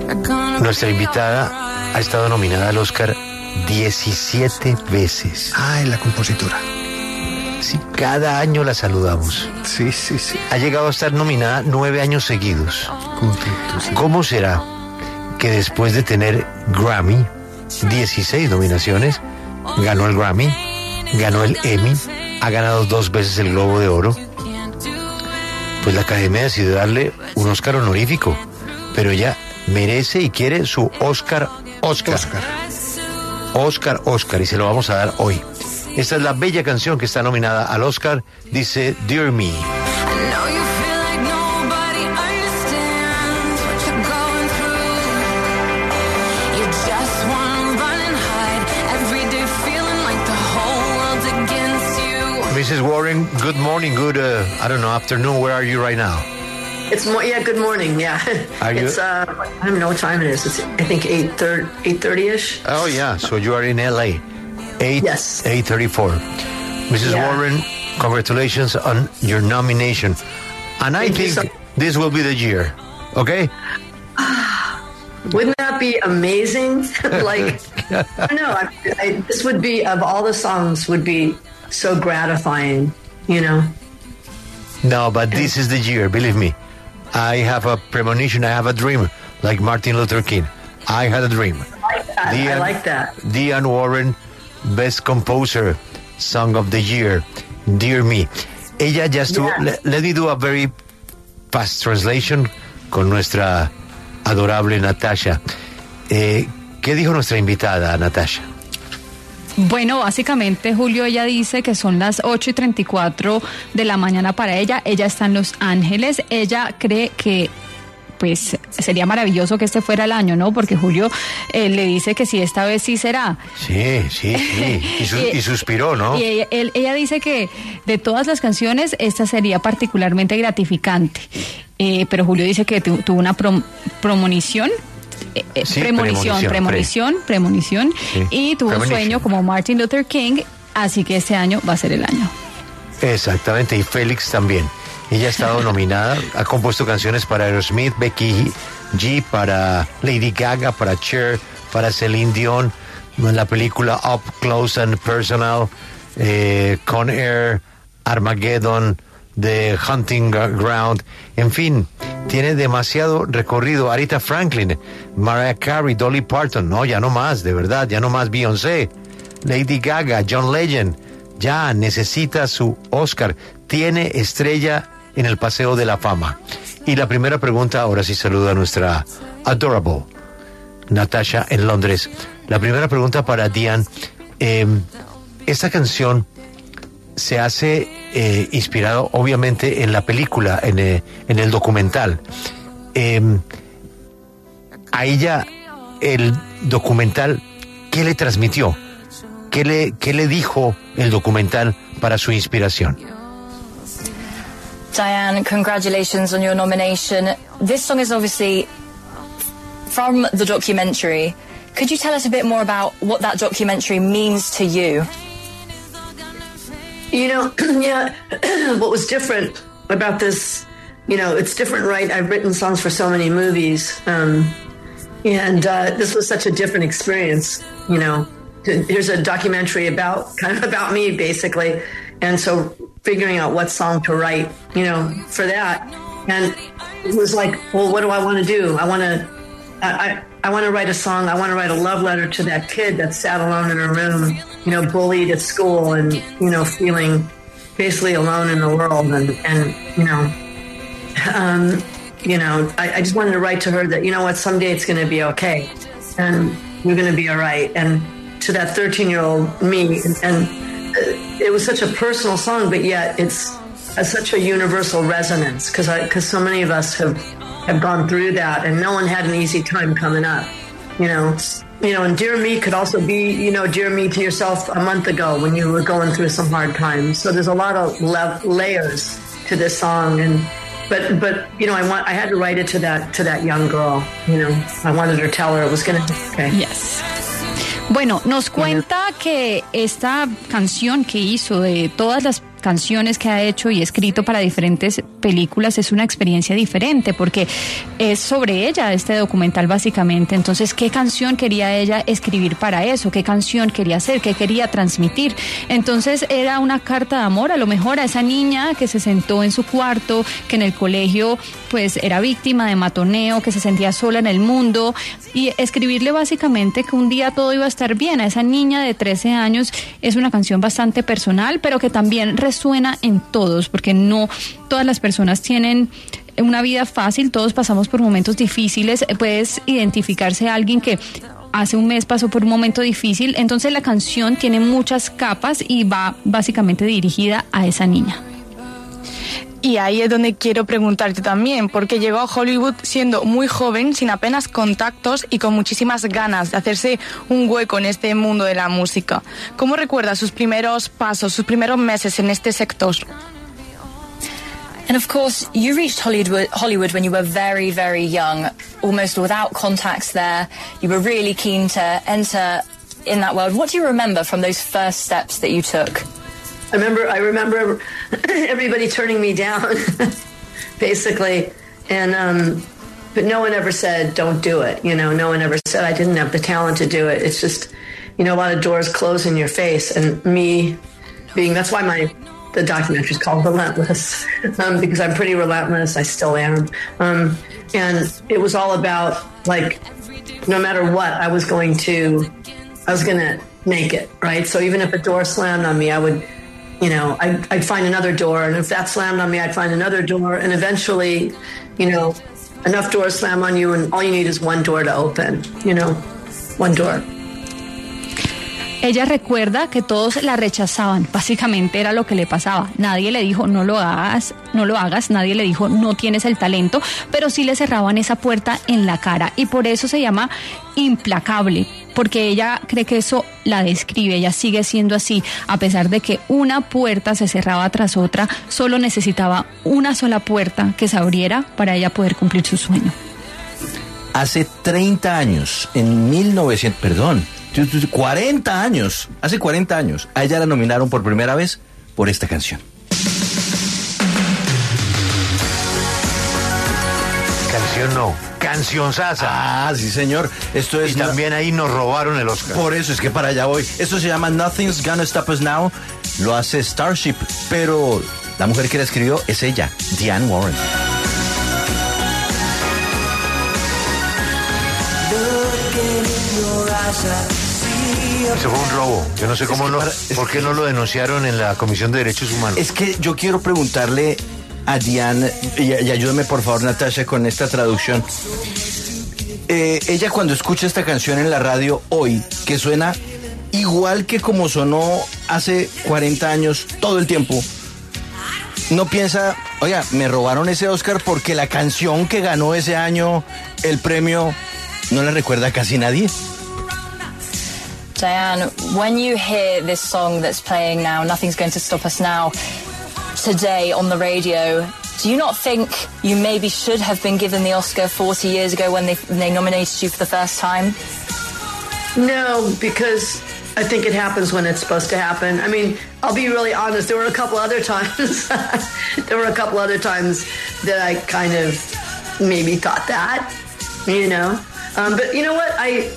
Nuestra invitada ha estado nominada al Oscar 17 veces. La compositora. Sí, cada año la saludamos. Sí. Ha llegado a estar nominada 9 años seguidos. Correcto, sí. ¿Cómo será que después de tener Grammy, 16 nominaciones, ganó el Grammy, ganó el Emmy, ha ganado 2 veces el Globo de Oro? Pues la Academia decidió darle un Oscar honorífico, pero ella merece y quiere su Oscar, y se lo vamos a dar hoy. Esta es la bella canción que está nominada al Oscar, dice Dear Me. Mrs. Warren, good morning, good, afternoon. Where are you right now? It's good morning, yeah. Are you? It's, I don't know what time it is. It's, I think, 8:30-ish. Oh, yeah, so you are in L.A. Yes. 8:34. Mrs. Warren, congratulations on your nomination. And I think this will be the year, okay? Wouldn't that be amazing? Like, I don't know. This would be, of all the songs, would be so gratifying, you know? No, but this is the year, believe me. I have a premonition, I have a dream, like Martin Luther King. I had a dream. I like that. Diane Warren, Best Composer, Song of the Year, Dear Me. Ella ya estuvo, let me do a very fast translation con nuestra adorable Natasha. ¿Qué dijo nuestra invitada, Natasha? Bueno, básicamente, Julio, ella dice que son las 8:34 de la mañana para ella. Ella está en Los Ángeles. Ella cree que, pues, sería maravilloso que este fuera el año, ¿no? Porque Julio le dice que sí, esta vez sí será. Sí. Y suspiró, ¿no? Y ella dice que de todas las canciones, esta sería particularmente gratificante. Pero Julio dice que tuvo una premonición. Premonición, sí. Y tuvo un sueño como Martin Luther King, así que este año va a ser el año. Exactamente, y Félix también. Ella ha estado nominada, ha compuesto canciones para Aerosmith, Becky G, para Lady Gaga, para Cher, para Celine Dion, en la película Up Close and Personal, Con Air, Armageddon, The Hunting Ground, en fin, tiene demasiado recorrido. Aretha Franklin, Mariah Carey, Dolly Parton, no, ya no más, de verdad, ya no más. Beyoncé, Lady Gaga, John Legend, ya necesita su Oscar, tiene estrella en el Paseo de la Fama. Y la primera pregunta, ahora sí saluda a nuestra adorable Natasha en Londres. La primera pregunta para Diane, esta canción se hace inspirado obviamente en la película, en el documental. A ella el documental, ¿qué le transmitió? ¿Qué le dijo el documental para su inspiración? Diane, congratulations on your nomination. This song is obviously from the documentary. Could you tell us a bit more about what that documentary means to you? You know, what was different about this, it's different, right? I've written songs for so many movies, and this was such a different experience, Here's a documentary about me, basically, and so figuring out what song to write, for that, and it was like, well, what do I want to do? I want to write a song. I want to write a love letter to that kid that sat alone in her room, bullied at school and, feeling basically alone in the world. I just wanted to write to her that, someday it's going to be okay. And you're going to be all right. And to that 13-year-old me. And it was such a personal song, but yet it's such a universal resonance because so many of us have gone through that, and no one had an easy time coming up, and Dear Me could also be, Dear Me to yourself a month ago when you were going through some hard times. So there's a lot of layers to this song, but I had to write it to that young girl. I wanted to tell her it was going to be okay. Yes. Bueno, nos cuenta que esta canción que hizo de todas las canciones que ha hecho y escrito para diferentes películas es una experiencia diferente, porque es sobre ella este documental básicamente. Entonces, ¿qué canción quería ella escribir para eso? ¿Qué canción quería hacer? ¿Qué quería transmitir? Entonces, era una carta de amor a lo mejor a esa niña que se sentó en su cuarto, que en el colegio pues era víctima de matoneo, que se sentía sola en el mundo, y escribirle básicamente que un día todo iba a estar bien a esa niña de 13 años. Es una canción bastante personal, pero que también resuena en todos, porque no todas las personas tienen una vida fácil, todos pasamos por momentos difíciles. Puedes identificarse a alguien que hace un mes pasó por un momento difícil, entonces la canción tiene muchas capas y va básicamente dirigida a esa niña. Y ahí es donde quiero preguntarte también, porque llegó a Hollywood siendo muy joven, sin apenas contactos y con muchísimas ganas de hacerse un hueco en este mundo de la música. ¿Cómo recuerdas sus primeros pasos, sus primeros meses en este sector? And of course, you reached Hollywood when you were very, very young, almost without contacts there. You were really keen to enter in that world. What do you remember from those first steps that you took? I remember everybody turning me down, basically, and but no one ever said don't do it. You know, no one ever said I didn't have the talent to do it. It's just, you know, a lot of doors close in your face, and me being that's why the documentary is called Relentless, because I'm pretty relentless. I still am, and it was all about like no matter what I was gonna make it, right? So even if a door slammed on me, I would. You know, I'd find another door, and if that slammed on me, I'd find another door, and eventually, you know, enough doors slam on you, and all you need is one door to open, you know, one door. Ella recuerda que todos la rechazaban, básicamente era lo que le pasaba. Nadie le dijo no lo hagas, nadie le dijo no tienes el talento, pero sí le cerraban esa puerta en la cara, y por eso se llama Implacable, porque ella cree que eso la describe. Ella sigue siendo así, a pesar de que una puerta se cerraba tras otra, solo necesitaba una sola puerta que se abriera para ella poder cumplir su sueño. Hace 30 años, en 40 años, hace 40 años, a ella la nominaron por primera vez por esta canción. Canción no, canción sasa. Ah, sí señor, esto es... Y también ahí nos robaron el Oscar. Por eso es que para allá voy. Esto se llama Nothing's Gonna Stop Us Now, lo hace Starship, pero la mujer que la escribió es ella, Diane Warren. Eso fue un robo. Yo no sé cómo por qué no lo denunciaron en la Comisión de Derechos Humanos. Es que yo quiero preguntarle a Diane, y ayúdame por favor Natasha con esta traducción. Ella cuando escucha esta canción en la radio hoy, que suena igual que como sonó hace 40 años todo el tiempo, no piensa, oiga, me robaron ese Oscar porque la canción que ganó ese año el premio no la recuerda casi nadie. Diane, when you hear this song that's playing now, Nothing's Going to Stop Us Now, today on the radio, do you not think you maybe should have been given the Oscar 40 years ago when they nominated you for the first time? No, because I think it happens when it's supposed to happen. I mean, I'll be really honest. There were a couple other times. That I kind of maybe thought that, you know. But you know what?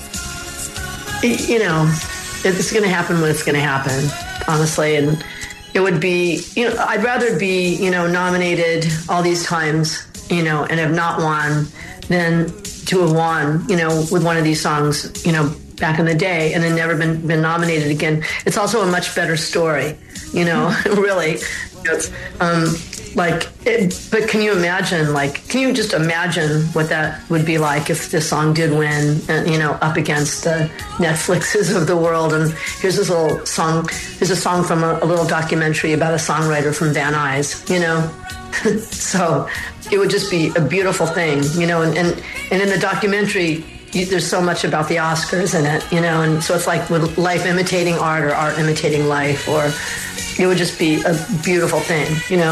It's going to happen when it's going to happen, honestly. And it would be, I'd rather be, nominated all these times, and have not won than to have won, with one of these songs, back in the day and then never been nominated again. It's also a much better story, really. But can you imagine, can you just imagine what that would be like if this song did win, up against the Netflixes of the world? And here's this little song, here's a song from a little documentary about a songwriter from Van Nuys, So it would just be a beautiful thing, and in the documentary, there's so much about the Oscars in it, and so it's like with life imitating art or art imitating life, or it would just be a beautiful thing,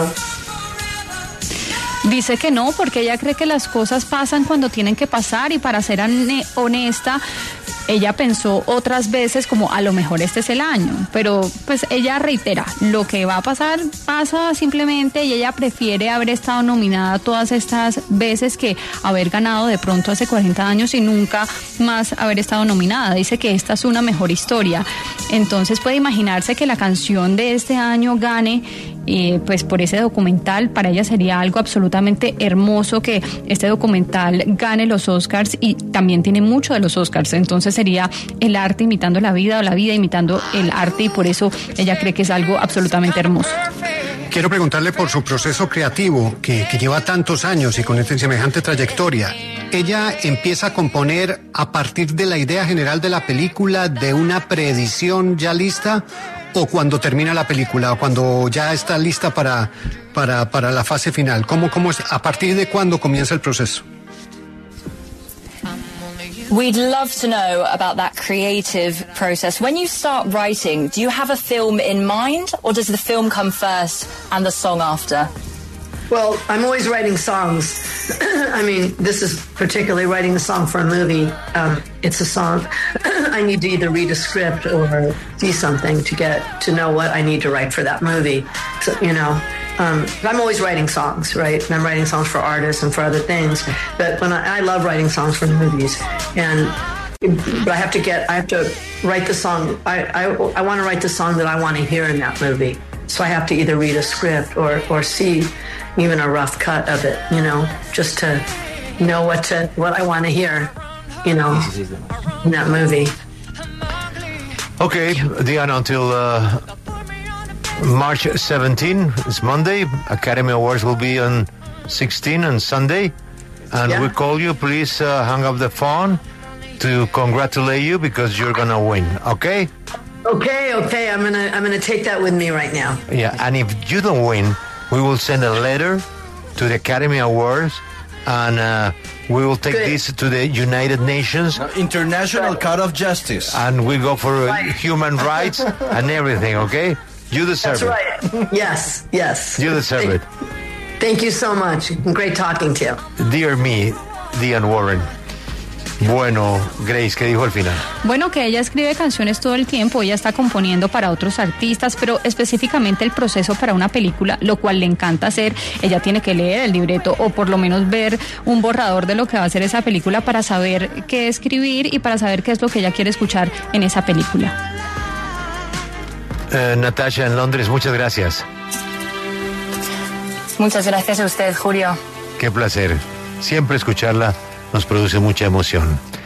Dice que no, porque ella cree que las cosas pasan cuando tienen que pasar, y para ser honesta, ella pensó otras veces como a lo mejor este es el año, pero pues ella reitera, lo que va a pasar, pasa simplemente, y ella prefiere haber estado nominada todas estas veces que haber ganado de pronto hace 40 años y nunca más haber estado nominada. Dice que esta es una mejor historia. Entonces puede imaginarse que la canción de este año gane pues por ese documental. Para ella sería algo absolutamente hermoso que este documental gane los Oscars, y también tiene mucho de los Oscars, entonces sería el arte imitando la vida o la vida imitando el arte, y por eso ella cree que es algo absolutamente hermoso. Quiero preguntarle por su proceso creativo, que lleva tantos años y con esta semejante trayectoria. ¿Ella empieza a componer a partir de la idea general de la película, de una preedición ya lista, o cuando termina la película, o cuando ya está lista para la fase final? ¿Cómo es, a partir de cuándo comienza el proceso? We'd love to know about that creative process. When you start writing, do you have a film in mind, or does the film come first and the song after? Well, I'm always writing songs. I mean, this is particularly writing a song for a movie. It's a song. I need to either read a script or see something to get to know what I need to write for that movie. So, you know, I'm always writing songs, right? And I'm writing songs for artists and for other things. But when I love writing songs for movies, but I have to write the song. I want to write the song that I want to hear in that movie. So I have to either read a script or see even a rough cut of it, you know, just to know what I want to hear, you know, in that movie. Okay, Diana, until March 17, it's Monday. Academy Awards will be on 16 on Sunday. And we call you, please hang up the phone to congratulate you because you're going to win, okay? Okay. I'm gonna take that with me right now. Yeah, and if you don't win, we will send a letter to the Academy Awards, and we will take this to the United Nations. International Court of Justice. And we go for human rights and everything, okay? You deserve it. That's right. Yes. You deserve it. Thank you so much. Great talking to you. Dear me, Diane Warren. Bueno, Grace, ¿qué dijo al final? Bueno, que ella escribe canciones todo el tiempo, ella está componiendo para otros artistas, pero específicamente el proceso para una película, lo cual le encanta hacer. Ella tiene que leer el libreto o por lo menos ver un borrador de lo que va a ser esa película para saber qué escribir y para saber qué es lo que ella quiere escuchar en esa película. Natasha, en Londres, muchas gracias. Muchas gracias a usted, Julio. Qué placer. Siempre escucharla nos produce mucha emoción.